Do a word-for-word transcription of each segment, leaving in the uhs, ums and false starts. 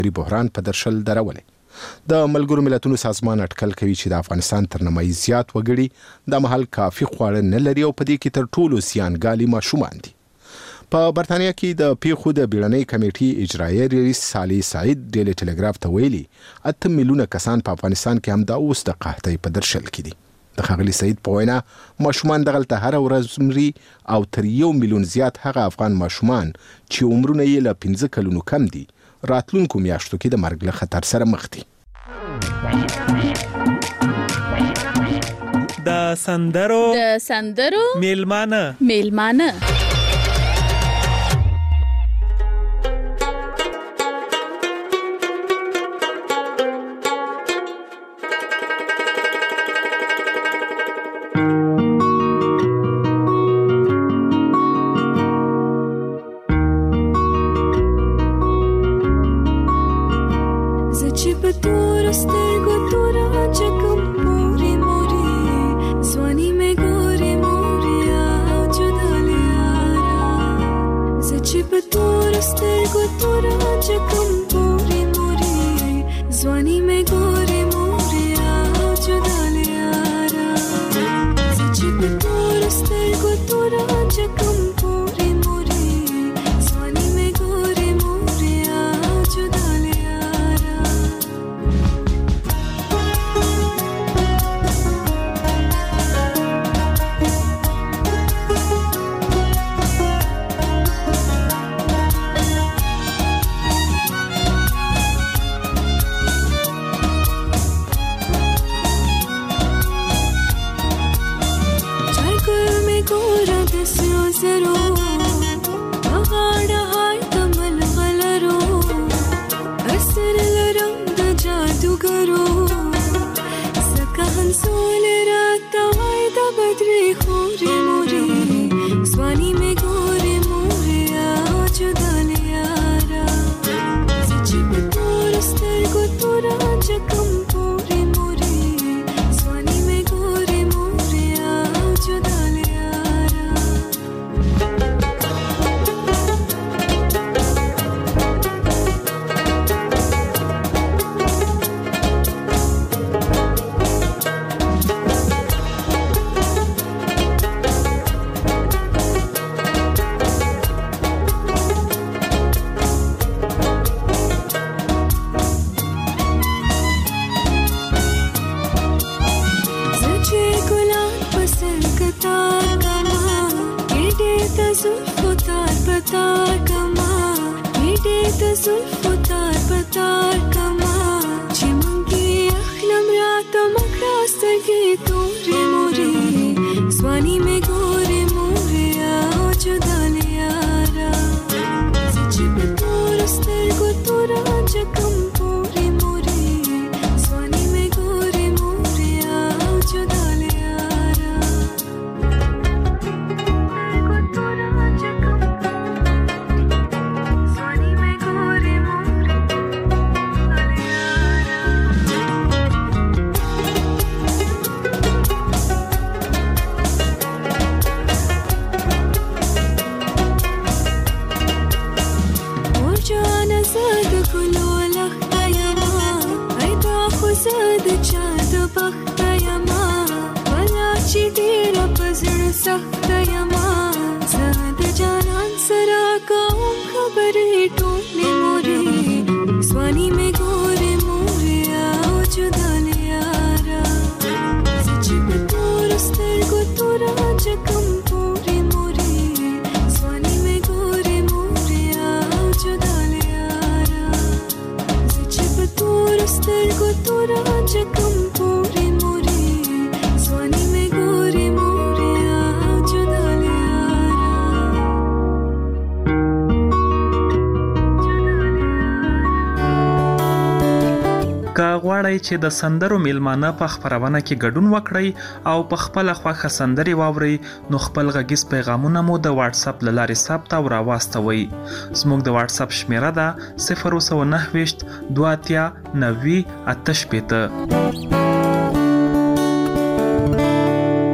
بحران په درشل درولې. د ملګرو ملتونو سازمان اټکل کوي چې د افغانستان تر نیمایي زیات وګړي د مهال کافي خواړه نه لري او په دې کې تر ټولو زیانګالي ماشومان دي. په برتانیا کې د پیښو د بیړنۍ کمیټې اجرایي رئیس صالح سعید ډیلی ټلګراف ته ویلي اته میلیونه کسان په افغانستان کې هم د اوس د قحطۍ په درشل کې دي. د ښاغلي سعید په وینا ماشومان دغلته هره ورځ مري او تر یو میلیون زیات هغه افغان ماشومان چې عمرونه یې له پنځه کلونو کم دي راتلونکو میاشتو کې د مرګ له خطر سره مخ دي. د سندرو د سندرو میلمانه میلمانه غواړئ چې د سندرو میلمانه په خبرونه کې ګډون وکړئ او په خپل خوښه سندري واورئ نو خپل غږیز پیغامونه مو د واتس اپ لارې ثبت او راواستوئ. زموږ د واتس اپ شمیره ده صفر نه نه دوه اتیا نوي اته شپېته.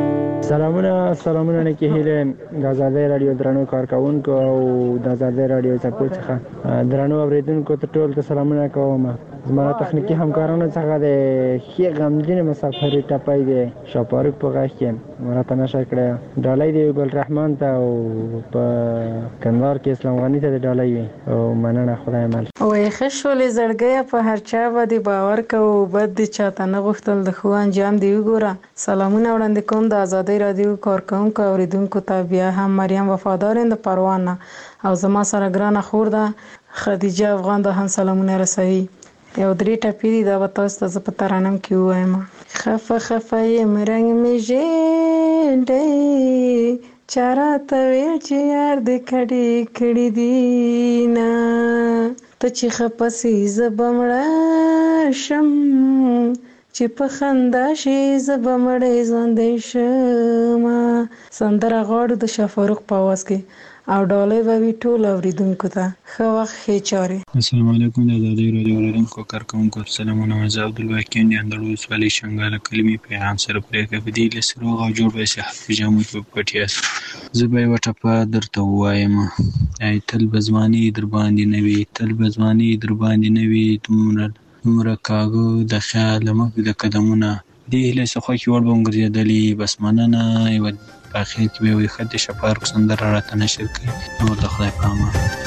سلامونه سلامونه نه کې هیله د آزادۍ رادیو درنو کارکونکو او د آزادۍ رادیو سپورټ څخه درنو اوریدونکو ته ټول ته سلامونه کوم. زما تخنیکی همکارانو څخه د خې غمجن مسافر ټپای دی شاپاروک په غاښ کې مرته نشه کړه ډالۍ دی ګل رحمان ته او په کندهار کې اسلام غنی ته ډالۍ وي او مننه خدای مل. وای خښولې زړګیا په هر چا باندې باور کوو بد دي چاته نه غوښتل د خو انجام دی وګوره. سلامونه وړاندې کوم د آزادۍ رادیو کارکونکو اوریدونکو ته. بیا هم مریم وفادار د پروانه او زما سره ګرانه خور ده خدیجه افغان ده هم سلامونه رسوي. یو درې ټپې دي دا به تاسو ته زه په ترانم کې ووایم. خفه خفه یم رنګ مې ژیړی چا راته ویل چې یار دې کډې کړي دي نه ته چې خفه سې زه به مړه شم چې په خندا شي زه به مړی ژوندی شمه. سندره غواړو د شاهفاروق په اواز کې او ډالۍ به وي ټولو اورېدونکو ته. ښه وخت ښې چارې. السلام علیکم د آزادۍ رادیو اورېدونکو کارکوونکو سلامونه. زه عبدالواقع د اندړ ولسوالۍ شنګاله کلمې پیغام سره پرېږدم په دې هیله چې روغ او جوړ به صحت په جامو کې په پټ یاست. زه به یوه ټپه درته ووایم. ای تل به ځواني در باندې نه وي تل به ځواني در باندې نه وي دومره دومره کاږه د خیاله مخ د قدمونه. دې هیله چې خوښې وړ به هم ګرځېدلې. بس مننه. یوه په اخر کې به یې ښه د شاهفاروق سندره راته نشر کړي. نور د خدای په امان.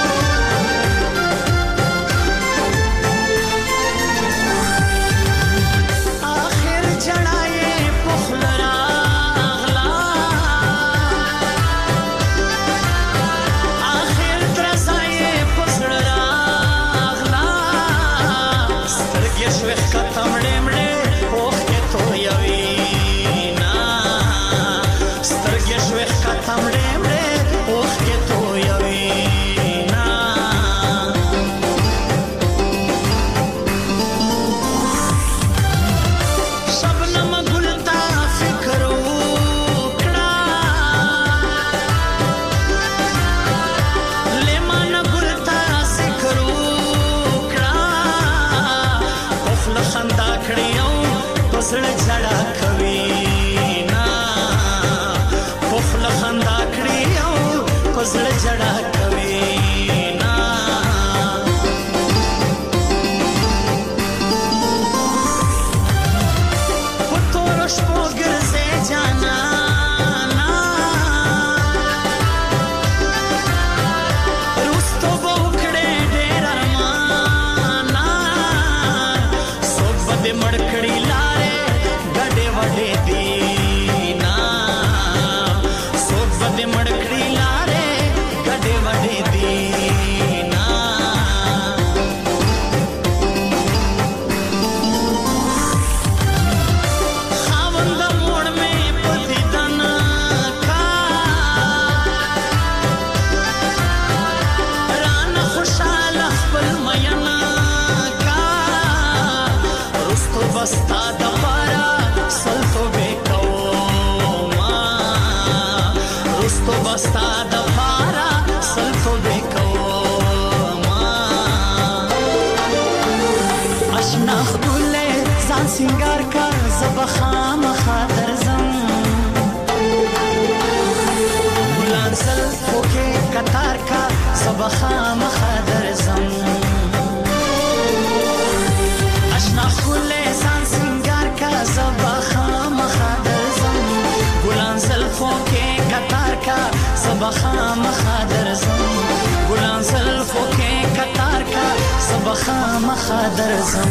سنگار کا زبخام خاطر زم بلان سلفو کے قطار کا زبخام خاطر زم اشنا خلے سان سنگار کا زبخام خاطر زم بلان سلفو کے قطار کا زبخام خاطر زم بلان سلفو کے قطار کا زبخام خاطر زم.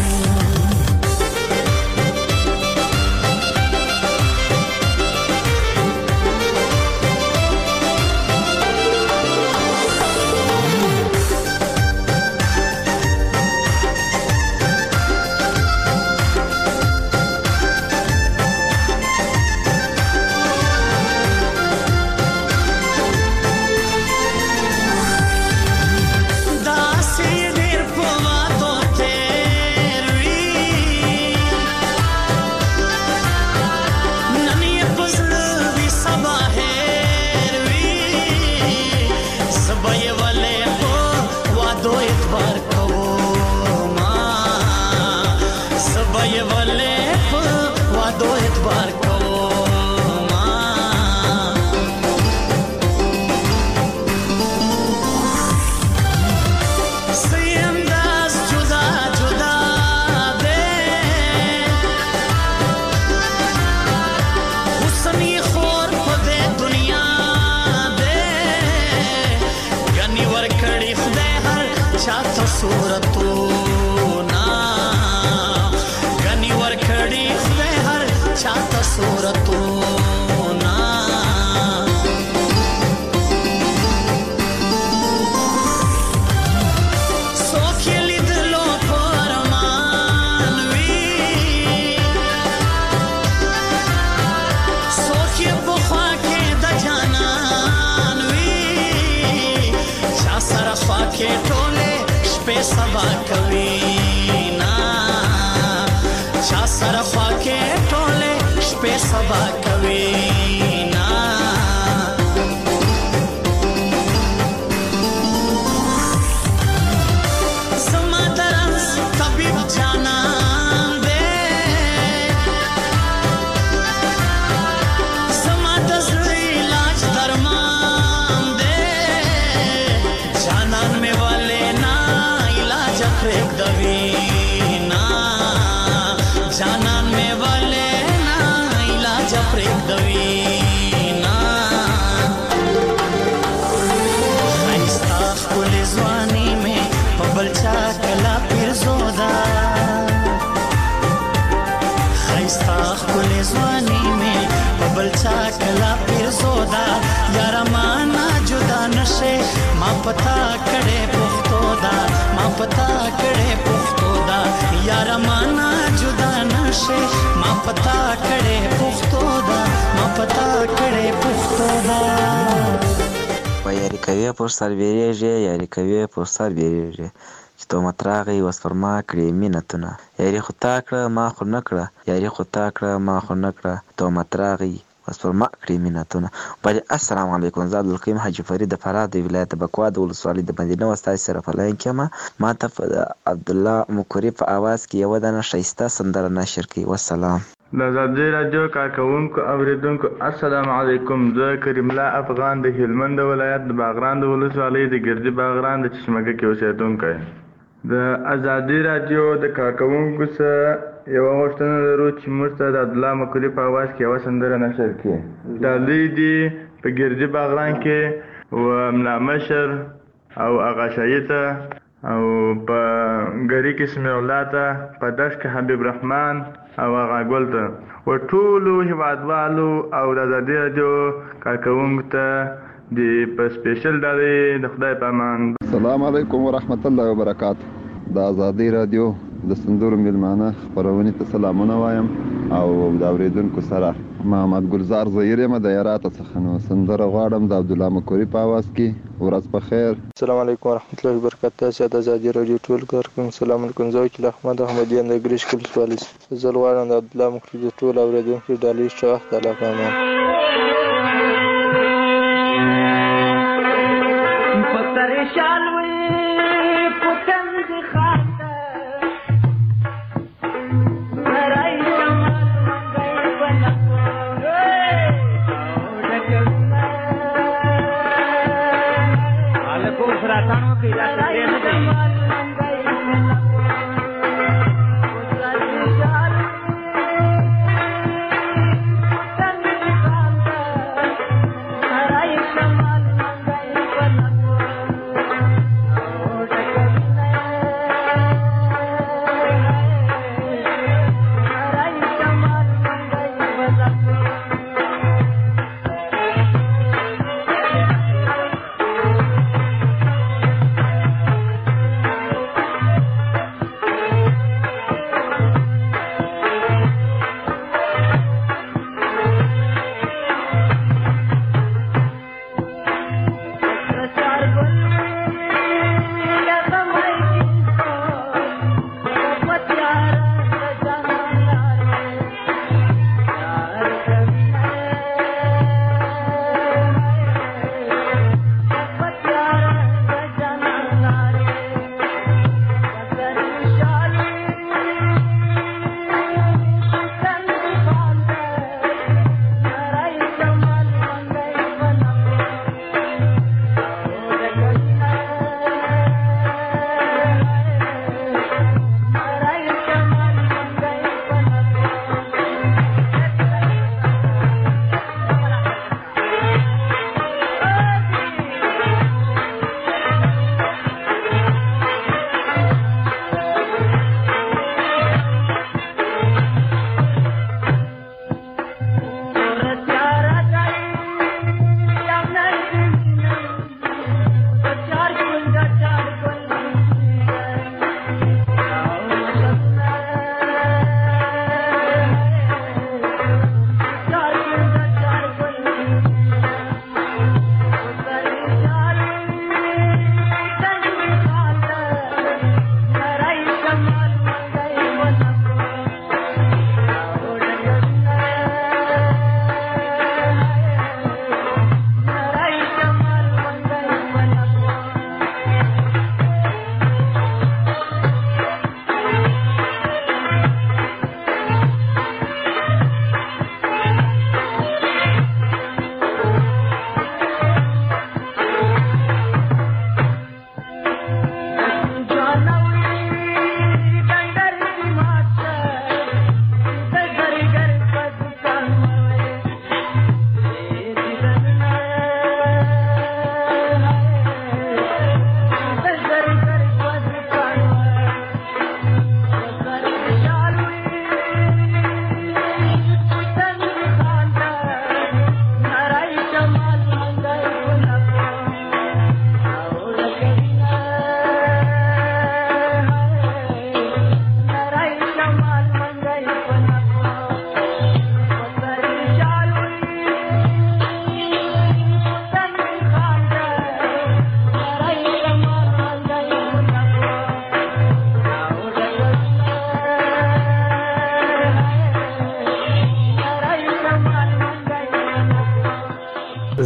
وای ولې په وادو اعتبار کوم صورتونه غني ورکړي خدای هر چاته صورتونه څوک یې لیدلو په ارمان وي څوک یې په خوا کې د جانان وي چا سره خوا کې ټولې شپې سبا کوي نا چا سره خوا کې ټولې شپې سبا کوي نا زما درس طبيب جانان دے زما د زړه علاج درمان دے جانان مې والے نا علاج پرېږدوي نا جانان مې والے نا علاج پرېږدوي نا ښایسته ښکلې ځواني مې په بل چا کله پیرزوده ښایسته ښکلې ځواني مې په بل چا کله پیرزوده یاره ما نه جدا نشې ما پتا کړې پښتو ده ما پتا کړې پښتو ده یاره ما نه جدا نشې ما پتا کړې پښتو ده ما پتا کړې پښتو ده و یاری کوي پر سر بیریږي یاری کوي پر سر بیریږي چې تهمت راغی اوس پر ما کړې مینتونه یاري خو تا کړه ما خو نه کړه یاري خو تا کړه ما خو نه کړه تهمت راغی اوس پر ما کړې مینتونه بلې السلام علیکم زه عبدالقیم حاجي فرید د فراه د ولایت بکوا د ولسوالۍ د مدینه و ستاسې سره په لاین کې یم ما ته د عبدالله مکري په اواز کې یوه دانه ښایسته سندره نشر کړي والسلام د ازادۍ راډیو کارکوونکو اورېدونکو السلام علیکم زه کریم الله افغان د هلمند ولایت د باغران د ولسوالۍ د ګردي باغران د چشمګه کې اوسېدونکی د ازادۍ راډیو د کارکوونکو څخه یوه غوښتنه لرو چې موږ ته د عبدالله مکري په اواز کې یوه سندره نشر کړي ډالۍ دي په ګردي باغران کې و ملا مشر او اغا شاهي ته او په ګري کې سمیع الله ته په دشت کې حبیب رحمان او هغه ګل ته و ټولو هېوادوالو او د ازادۍ راډیو کارکوونکو ته د په سپیشل ډالۍ د خدای په امان السلام علیکم ورحمت الله وبرکاته د ازادۍ راډیو د سندرو میلمانه خپرونې ته سلامونه وایم او د اورېدونکو سره محمد ګلزار ظهیر یم د هراته څخه نو سندره غواړم د عبدالله مکري په اواز کې ورځ په خیر السلام علیکم ورحمت الله وبرکاته سیاده ازادۍ راډیو ټول کارکوونکو السلام علیکم زه وکیل احمد احمدیان د ګریش ولسوالۍ زه غواړم د عبدالله مکري د ټولو اورېدونکو ډالۍ ښه وخت الله په امان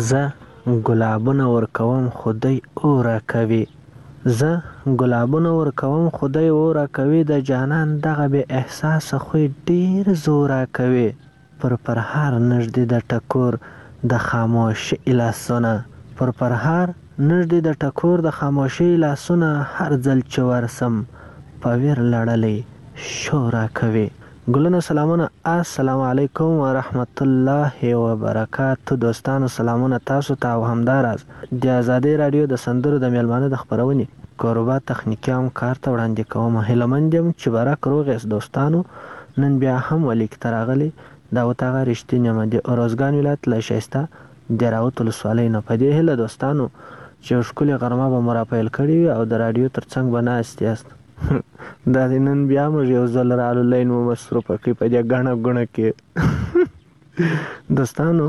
زه ګلابونه ورکوم خدای اوره کوي زه ګلابونه ورکوم خدای اوره کوي د جانان دغه بې احساسه خوی ډېر زوره کوي پر پرهار نږدې د ټکور د خاموشي لاسونه پر پرهار نږدې د ټکور د خاموشي لاسونه هر ځل چې ورسم په ویر لړلی شوره کوي. ګلونه سلامونه، السلام علیکم ورحمت الله وبرکاتو. دوستانو سلامونه تاسو ته او همداراز د آزادۍ راډیو د سندرو د میلمانه د خپرونې کوربه تخنیکي همکار ته وړاندې کوم. هیلهمند یم چې برک روغ یاست دوستانو. نن بیا هم ولیک ته راغلی دا وتاغه رښتینې یم د اروزګان ولایت له ښایسته د راوت ولسوالۍ نه. په دې هیله دوستانو چې یو ښکلې غرمه به مو راپیل کړې وي او د راډیو تر څنګ به ناست یاست. دا د نن بیا موږ یو ځل رالو لین مو مصروفه کړي په دې ګڼه ګڼه کې. دوستانو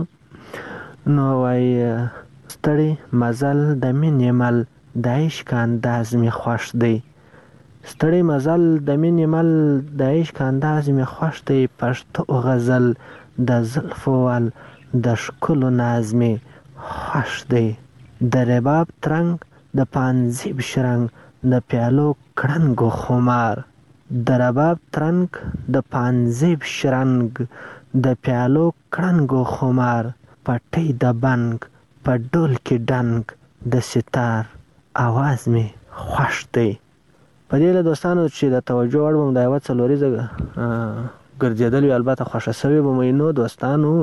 نو وایي ستړی مزل د مینې مل د عشق انداز مې خوښ دی ستړی مزل د مینې مل د عشق انداز مې خوښ دی پښتو غزل د زلفو ول د ښکلو ناز مې خوښ دی د رباب ترنګ د پانزیب شرنګ د پیالو کړنګو خمار د رباب ترنګ د پانزیب شرنګ د پیالو کړنګو خمار پټۍ د بنګ په ډول کې ډنګ د ستار اواز می خوښ دی. په دې له دوستانو چې د توجه وړ بم د یوه څلوریزه ګرځېدل وي البته خوښه سوې به مې نو دوستانو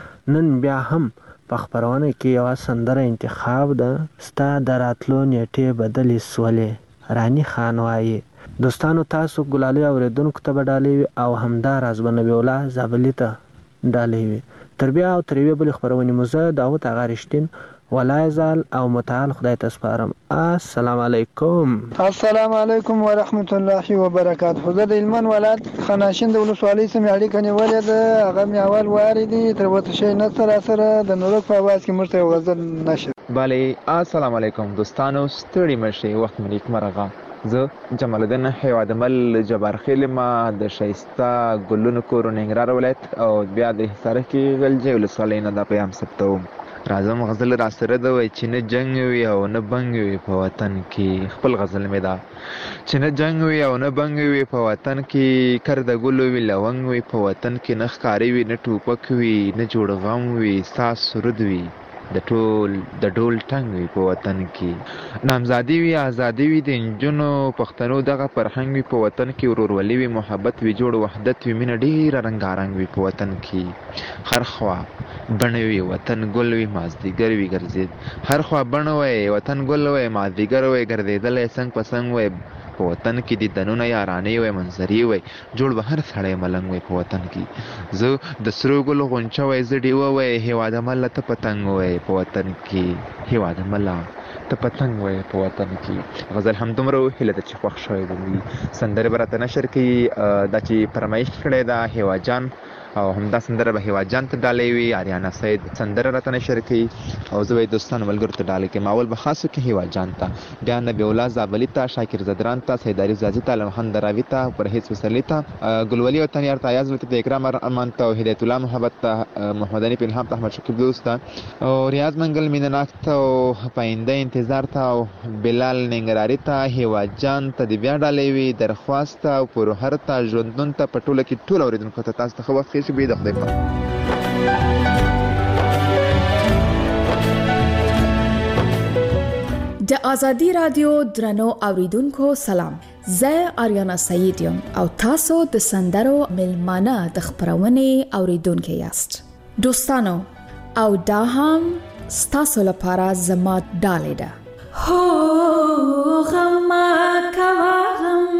نن بیا هم په خپرونه کې یوه سندره انتخاب ده ستا د راتلو نیټې بدلې سولې رانی خان وایي. دوستانو تاسو ګلالۍ اورېدونکو ته به ډالۍ وي او همداراز به نبي الله زابلي ته ډالۍ وي. تر بیا او تر یوې بلې خپرونې مو زه داود اغا رښتین ولا یزال او متعال خدای ته سپارم. السلام علیکم. السلام علیکم ورحمت الله وبرکاته. زه د هلمند ولایت خاناشین د ولسوالۍ سمې اړیکه نیولې ده. هغه مې اول واري دي تر اوسه شی نه سره سره د نورک په اواز کې موږ ته یو غزل نشر. بله السلام علیکم دوستانو ستړي مشئ وخت مې نیک مرغه. زه جمال الدین هیوادمل جبارخیل ما د ښایسته ګلونو کور ننګرهار ولایت او بیا د حصار کې غلجۍ ولسوالۍ نه دا پیغام ثبتوم. راځم غزل را سره ده وای چې نه جنګ وي او نه بنګ وي په وطن کې. خپل غزل مې ده چې نه جنګ وي او نه بنګ وي په وطن کې کر د ګلو وي لونګ وي په وطن کې نه ښکاري وي نه ټوپک وي نه جوړ غم وي ساس سرود وي د ټول د ډول ټنګ وي په وطن کې نامزادي وي ازادي وي د نجونو پښتنو دغه فرهنګ وي په وطن کې ورورولي وي محبت وي جوړ وحدت وي مینه ډېره رنګارنګ وي په وطن کې هر خوا بڼه وي وطن ګل وي مازدیګر وي ګرځېد هر خوا بڼه وي وطن ګل وي مازدیګر وي ګرځېدلی څنګ په څنګ وي په وطن کې د دنونه یارانې وي منظرې وي جوړ به هر سړی ملنګ وي په وطن کې زه د سرو ګلو غونچه وی زه ډیوه وی هېواده مله ته پتنګ وی په وطن کې هېواده مله ته پتنګ وی په وطن کې. غزل همدومره هیله ده چې خوښ شوی به سندرې به راته نشر کوي دا چې فرمایش کړی ده هیوا جان او همدا سندره به هیوا جان ته ډالۍ وي. آریانا سید سندره راته نشر کوي او زه به یې دوستانو ملګرو ته ډالۍ کوم. اول به خاص وکړي هیوا جان ته بیا نبي الله زابلي ته شاکر زدران ته سیداري زازي ته لمحمد دراوي ته پرهیز وسلي ته ګلولي وطنیار ته ایاز ته اکرام ارمان ته هدایت الله محبت ته محمد علي پنهام ته احمد شکیب دوست ته او ریاض منګل مینناک ته او پاینده انتظار ته او بلال ننګراري ته هیوا جان ته د بیا ډالۍ وي درخواست او پرهر ته ژوندون ته په ټوله کې ټول اوریدونکو ته تاسو ته ښه وخت ښه بې د خدای په د آزادی رادیو درنو اوریدونکو سلام. زه آریانا سید یم او تاسو د سندرو ملمانه د خپرونې اوریدونکو یاست. دوستانو او دا هم ستاسو لپاره زما ډالۍ ده. هو غم کوا غم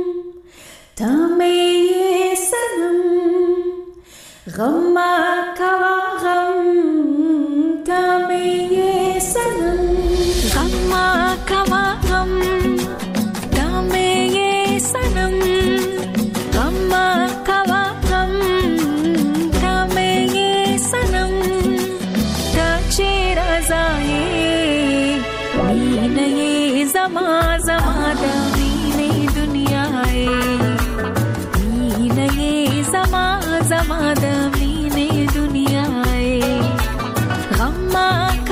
تمه سنم غم کوا غم تمه سنم غم کوا غم تمه سنم غم کوا غم تمه سنم تچرا زای مینه زما زما د مینه دنیا مینه زما زما د مینه دنیا غم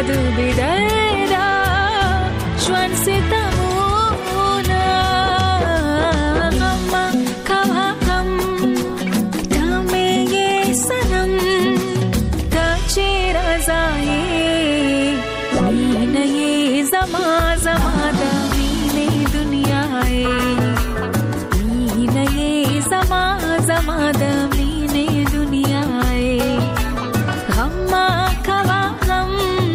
د بدایدا ژوند ستمونه غم کوا غم تامه یې سنم ته چې رضایې مینه یې زما زما د مینې دنیا یې مینه یې زما زما د مینې دنیا یې غم کوا غم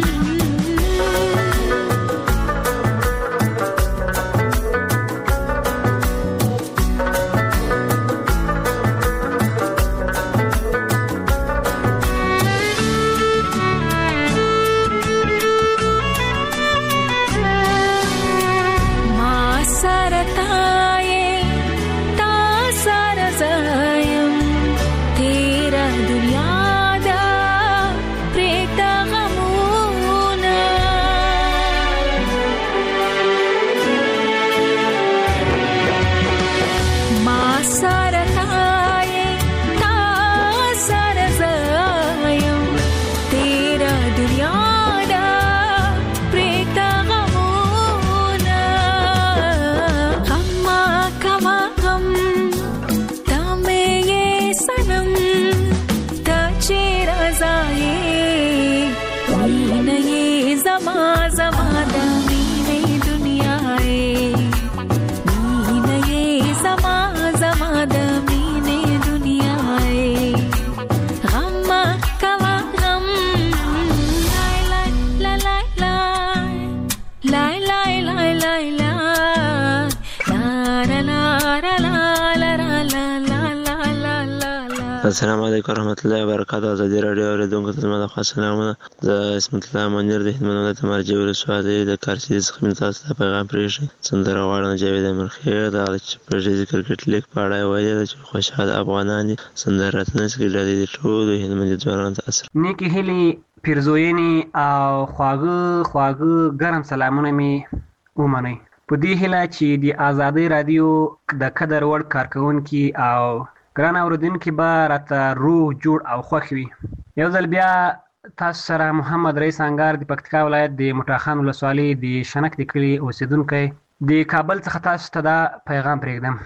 السلام علیکم ورحمۃ اللہ وبرکاتہ. ازادي رادیو اوریدونکو ته زما د خاص سلامونه. زه اسمت الله منیر د هلمند ولایت مرجع ولسوالۍ د کارسیز څخه مې تاسو ته پیغام پرېښی. سندره غواړم جاوید امیرخېل د هغه چې په ډیجیټل کرکټ لیګ په اړه یې ویلي ده چې خوشحال افغانان دي سندره راتلونکې ډلې دي ټولو هلمندي ځوانانو ته اثر نیکې هیلې پیرزوینې او خواږه خواږه ګرم سلامونه مې ومنئ په دې هیله چې د ازادۍ رادیو د قدر وړ کارکوونکي او ګران اوریدونکي به راته روغ جوړ او خوښ وي. یو ځل بیا تاسو سره محمد رئیس انګار د پکتیکا ولایت د موټاخان ولسوالۍ د شنک د کلي اوسیدونکی د کابل څخه تاسو ته دا پیغام پرېږدم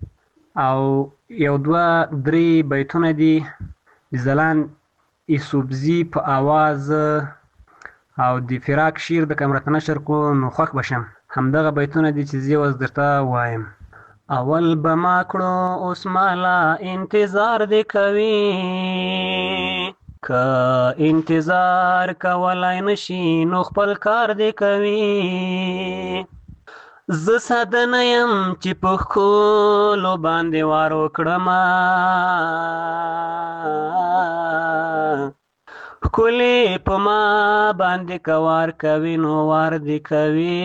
او یو دوه درې بیتونه دي د ځلان یوسفزي په آواز او د فراق شیر د کمرته نشر کو نو خوښ بشم. همدغه بیتونه دي چې زه اوس درته وایم. اول به ما کړو اوس مالا انتظار دې کوي که انتظار کولای نشي نو خپل کار دې کوي. زه ساده نه یم چې په ښکلو باندې وار وکړمه ښکلې په ما باندې که وار کوي نو وار دې کوي.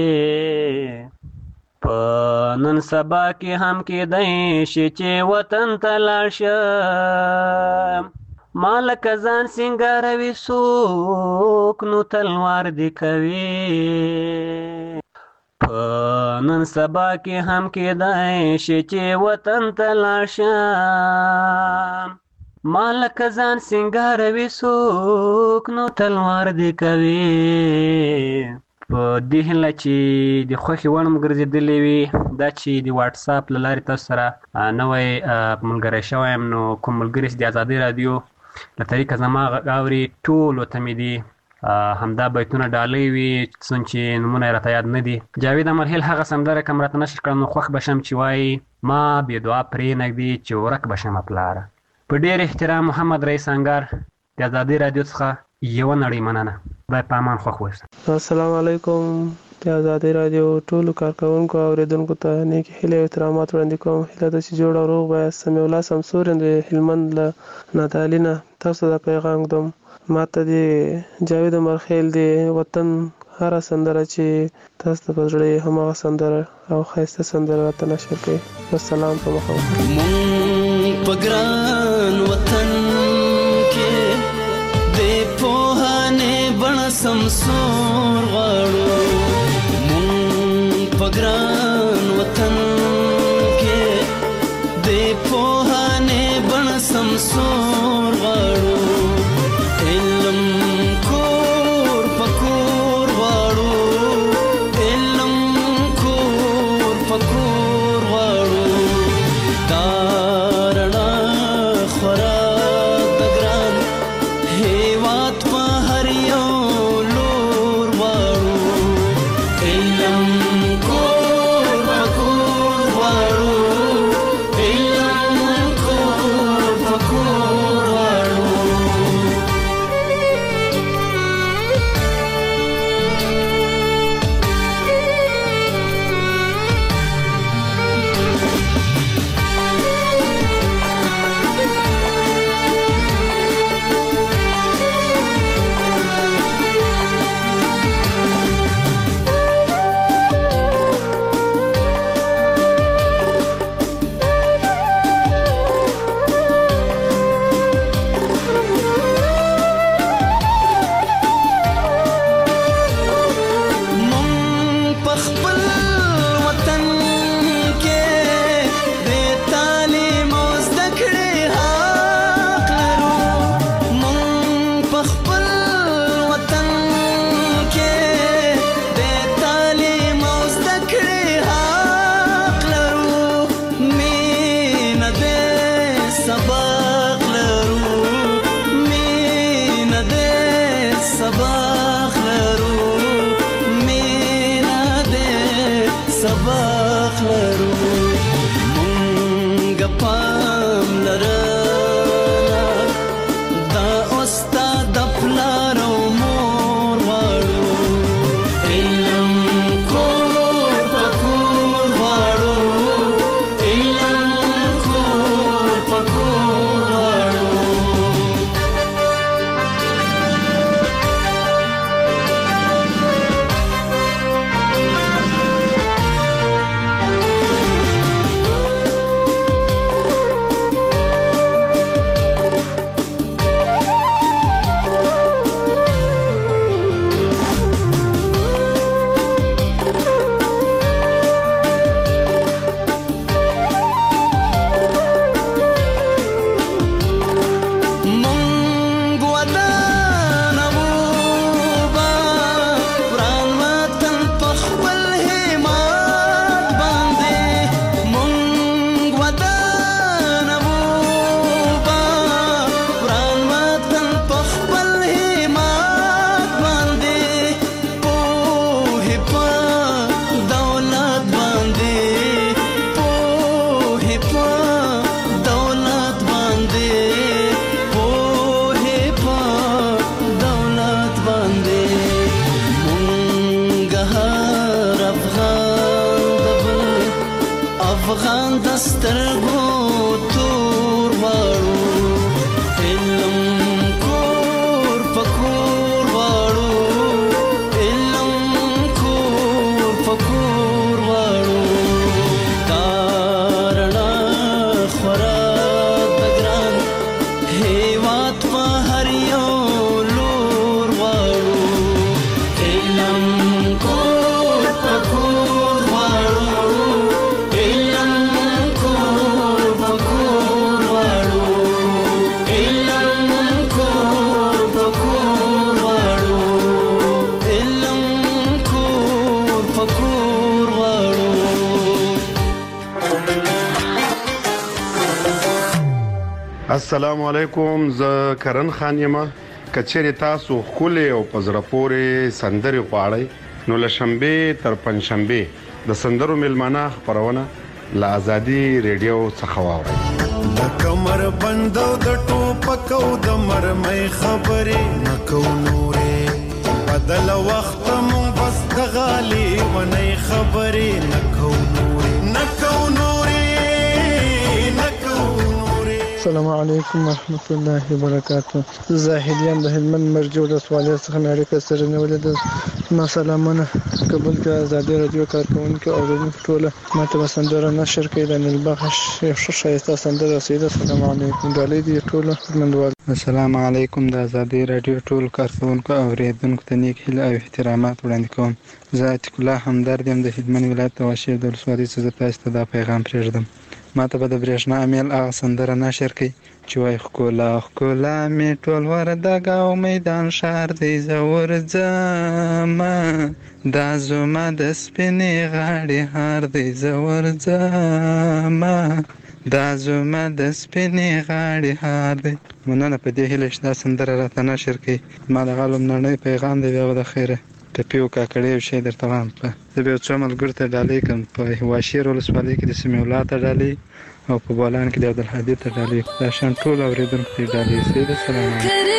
په نن سبا کې هم کېدی شي چې وطن ته لاړ شم ما لکه ځان سینګاروي څوک نو تلوار دې کوي. په نن سبا کې هم کېدی شي چې وطن ته لاړ شم ما لکه ځان سینګاروي څوک نو تلوار دې کوي. په دې هیله چې د خوښې وړ مو ګرځېدلې وي دا چې د واټساپ له لارې تاسو سره نوی ملګری شوی یم نو کوم ملګري چې د ازادۍ رادیو له طریقه زما غږ اوري ټولو ته مې دي همدا بیتونه ډالۍ وي څومره چې نومونه یې راته یاد نه دي. جاوید امرهیل هغه سندره کوم راته نشر کړم نو خوښ به شم چې وایي ما بې دعا پرېنږدي چې ورک به شمه پلاره. په ډېر احترام محمد رئیس انګار د ازادۍ رادیو څخه یوه نړۍ مننه. خدای په امان خوښ اوسه. السلام علیکم. د ازادۍ رادیو ټولو کارکوونکو او اورېدونکو ته نیکې هیلې او احترامات وړاندې کوم. هیله ده چې جوړ او روغ وایاست. سمیع الله سمسورین د هلمند له نادعلي نه تاسو ته دا پیغام ږدم. ما ته د جاوید امرخېل د وطن هره سندره چې تاسو ته په زړه یې هماغه سندره او ښایسته سندره راته نشر کړئ. والسلام په مخه مونږ په ګران وطن کې د پوهانې بڼه سمسور غواړو. مونږ په ګران وطن کې د پوهانې بڼه سمسور غواړو. علم کور په السلام علیکم. زه کرن خان یم. کچېرې تاسو ښکلې او په زړه پورې سندرې غواړئ نو له شنبې تر پنجشنبې د سندرو میلمانه خپرونه له ازادي ریډیو څخه واورئ. د کمر بندو د ټوپک او د مرمۍ خبرې نه کوو نورې بدل وخت مونږ بس د غالي ونۍ خبرې نه کوو نورې نه کوو نورې نه کوو نورې. السلام علیکم ورحمت الله وبرکاته. زاهدیان د هلمند مرجو د سوالیا څخه مې اړیکه سره نیولې ده. ما سلامونه قبول کړه. ازادي رادیو کارکونکو او اوریدونکو ټوله ما ته سندره نشر کړي د نیلبخش یو ښه ښایسته سندره رسیده. السلام علیکم ډالۍ دي ټوله خدمتوال. السلام علیکم. د ازادي رادیو ټول کارکونکو او اوریدونکو ته نیک هیله او احترامات وړاندې کوم. زه عتیق الله همدرد یم د هلمند ولایت د واشیر د ولسوالۍ څخه زه تاسو ته دا پیغام پرېږدم. ما ته به د برېښنا امیل هغه سندره نشر کړي چې وایي ښکلا ښکلا مې ټول وردګ او میدان ښار دی زه ورځمه دا زما د سپینې غاړې هار دی زه ورځمه دا زما د سپینې غاړې هار دی. مننه په دې هیله چې دا سندره راته نشر کړي. ما دغه لومړنی پیغام دی بیا به د خیره ټپي او کاکړي یو شی درته وایم. زه به یو څو ملګرو ته ډالۍ کړم. په واشیر ولسوالۍ کې د سمیع الله ته ډالۍ او په بولان کې د عبدالهادي ته ډالۍ. دا شان ټول اورېدونکو ته ډالۍ. سید السلام علیکم.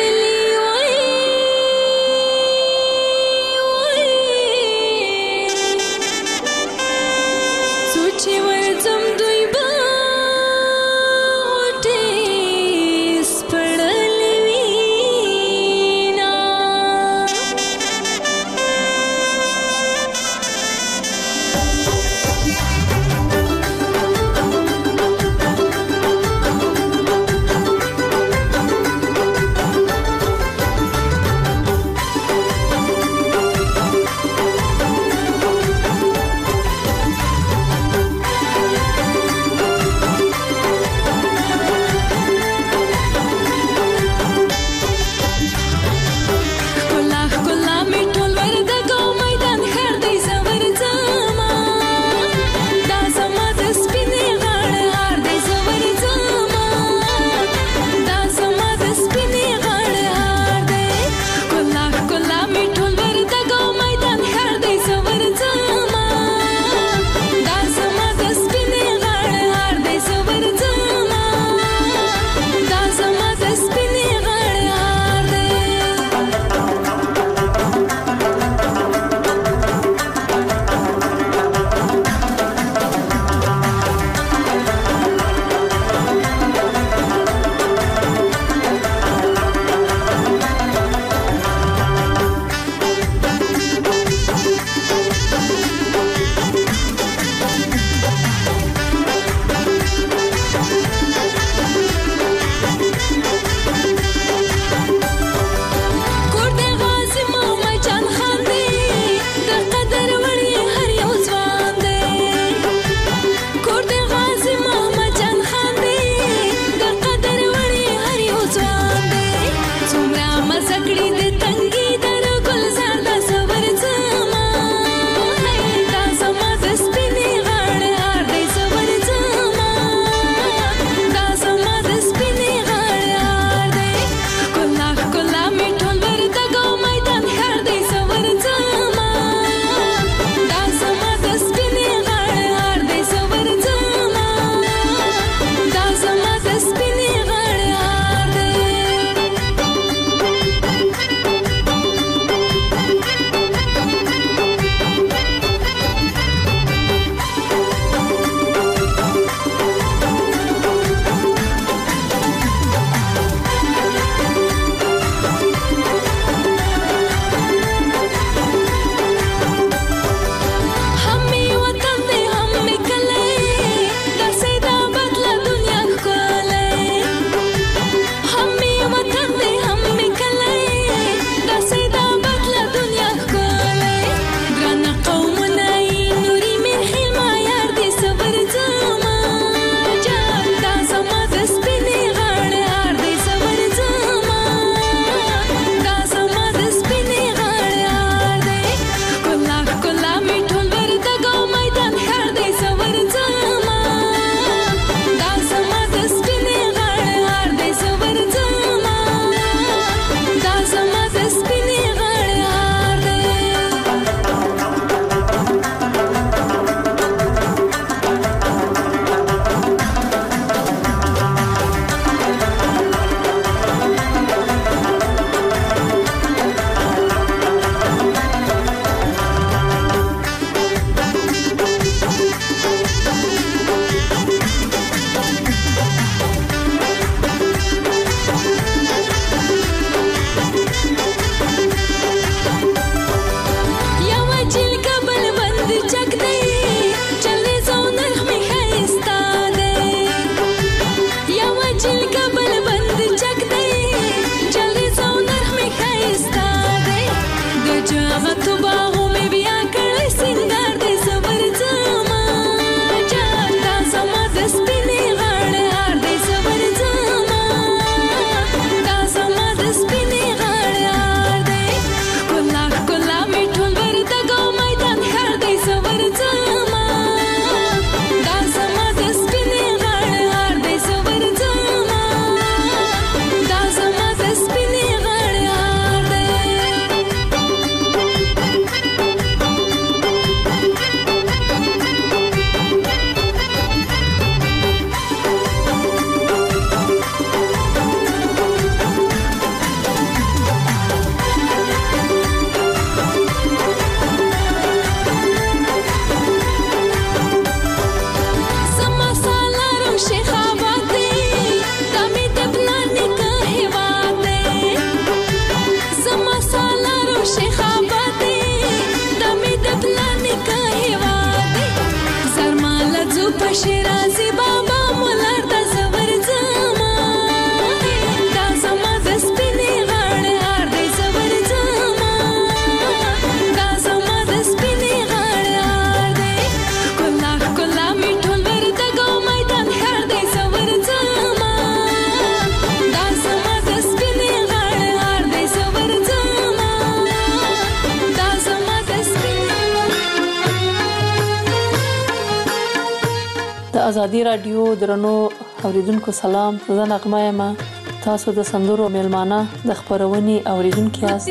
ازادي رادیو درنو اوریدونکو سلام. زه نغمه یم. تاسو د سندرو میلمانه د خبرونې اوریدونکو یاست.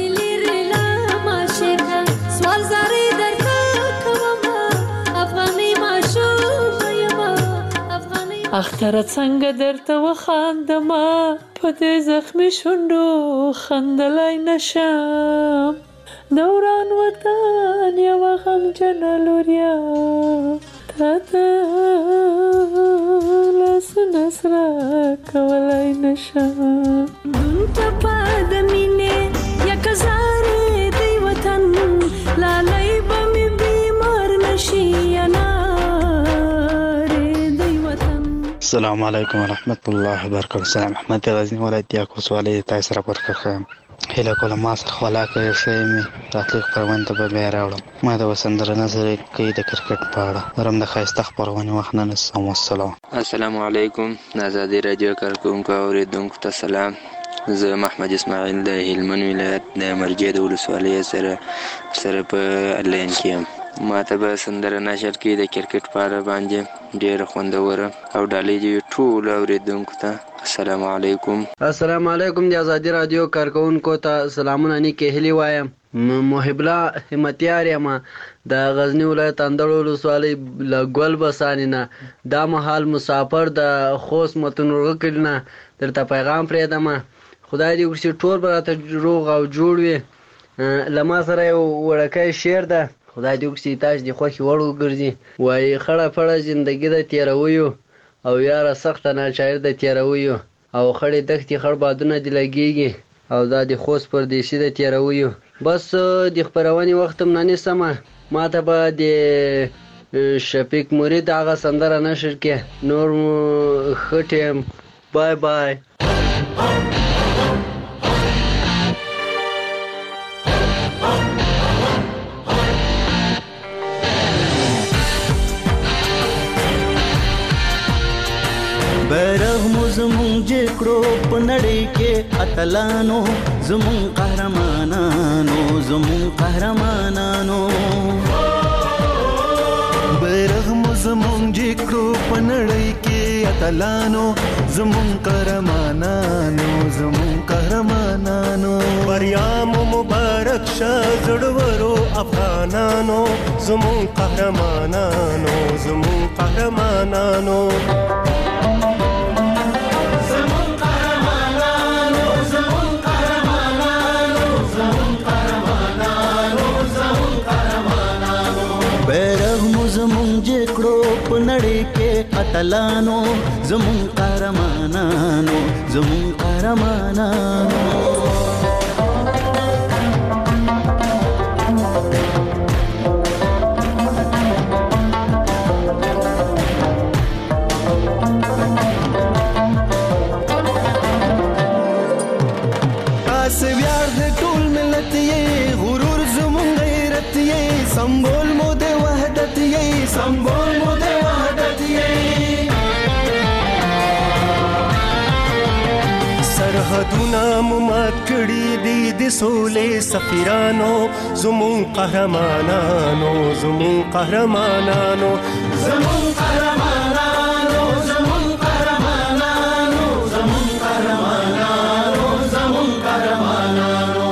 اختر څنګه درته وخاندمه په دې زخمي شونډو خندلای نشم. دوران وطن یو غمجنه لوریا تا ته لاسونه سره کولای نشم. دون ټپه د مینې یک زارې دی وطن لالی به مې بیمار نشي انارې دی وطن. السلام علیکم ورحمت الله وبرکاته. سلام احمد غزنی ولایت یاکوس والی تاسو را پرکړم. هله کوله ما سره خلا کوي سیمه راتلو پروان ته به راوړم. ما د وسندر نظر کې د کرکټ په اړه ورم د خاصه خبرونه وخت نه سم. والسلام. السلام علیکم. آزادی رادیو کارکونکو اوریدونکو ته سلام. زه محمد اسماعیل د هلمند ولایت د مرجې د ولسوالۍ سره سره په الاین کې یم. ما ته به سندره نشر کې د کرکټ په اړه باندې ډېره خوندوره او ډالۍ دي ټول اوریدونکو ته. السلام علیکم. السلام علیکم. د آزادی رادیو کارکونکو ته سلامونه نیکه هلی وایم. محب الله همتیار یم د غزنی ولایت اندړ ولسوالۍ له ګل بسانینه. دا مهال مسافر د خوست متنورغه کړنه درته پیغام پرېدم. خدای دې وکړي ټول به راته روغ او جوړ وي. له ما سره یو وړکی شعر ده. خدای دې وکړي تاسو دې خوښې وړ وګرځي. وایي خړه پړه زندګي د تېرویو او یاره سخته ناچاري د تېرویو او خړې دښتې خړ بادونه دې لګېږي او دا د خوست پردیسي د تېرویو. بس د خپرونې وخت هم نه نیسمه. ما ته به د شفیق مرید هغه سندره نشر کې. نور مو ښه ټیم. بای بای. بیرغ مو زمون جکړو په نړۍ کې اتلانو زمون قهرمانانو زمون قهرمانانو. بیرغ مو زمون جکړو په نړۍ کې اتلانو زمون قهرمانانو زمون قهرمانانو. بریا مو مبارک شه زړورو افغانانو زمون قهرمانانو زمون قهرمانانو. بیرغ مو زمون جکړو په نړۍ کې اتلانو زمون قهرمانانو زمون قهرمانانو. تاسو ویاړ د ټول ملت یې غرور زمون غیرت یې سمبول مو د وحدت یې سمبول مو د وحدت یې. سرحدونه مو مات کړي دي د سولې سفیرانو زمون قهرمانانو زمون قهرمانانو زمون قهرمانانو زمون قهرمانانو زمون قهرمانانو زمون قهرمانانو.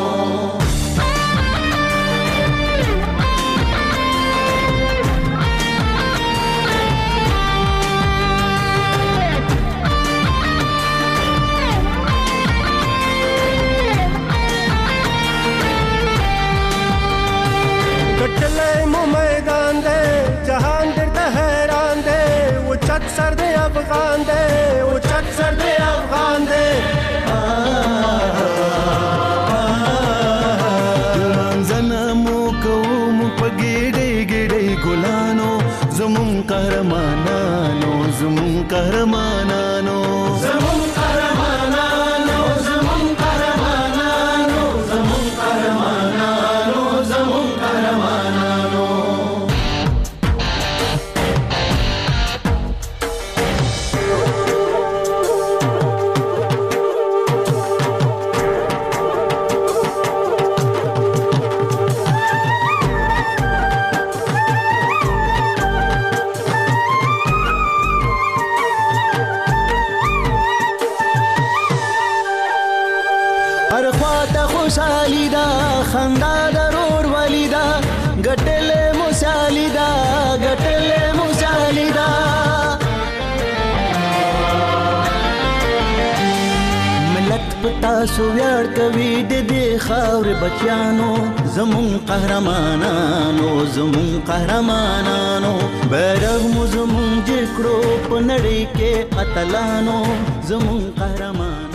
کټلای مو میدان دی جهان درته حیران دی. و چت سر دی افغان دی و چت سر دی افغان دی. لمانځنه مو کوو مو په ګېډۍ ګېډۍ ګلانو زمون قهرمانانو زمون قهرمانانو زمون قهرمانانو زمون قهرمانانو زمون قهرمانانو زمون قهرمانانو. هر خواته خوشحالي ده خندا ضرور ولی ده ګټلې موسیالي ده ګټلې موسیالي ده ملت پتا سو ویاړ کوي د دې خاورې بچیانو زمون قهرمانانو زمون قهرمانانو بیرغ مو زمون جکړو په نړۍ کې اتلانو زمون قهرمان